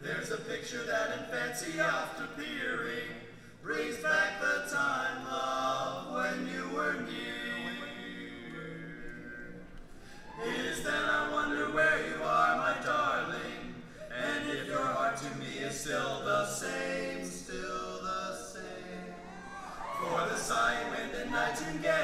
There's a picture that in fancy oft appearing brings back the time, love, when you were near. Is then I wonder where you are, my darling, and if your heart to me is still the same, still the same. For the sighing wind and nightingale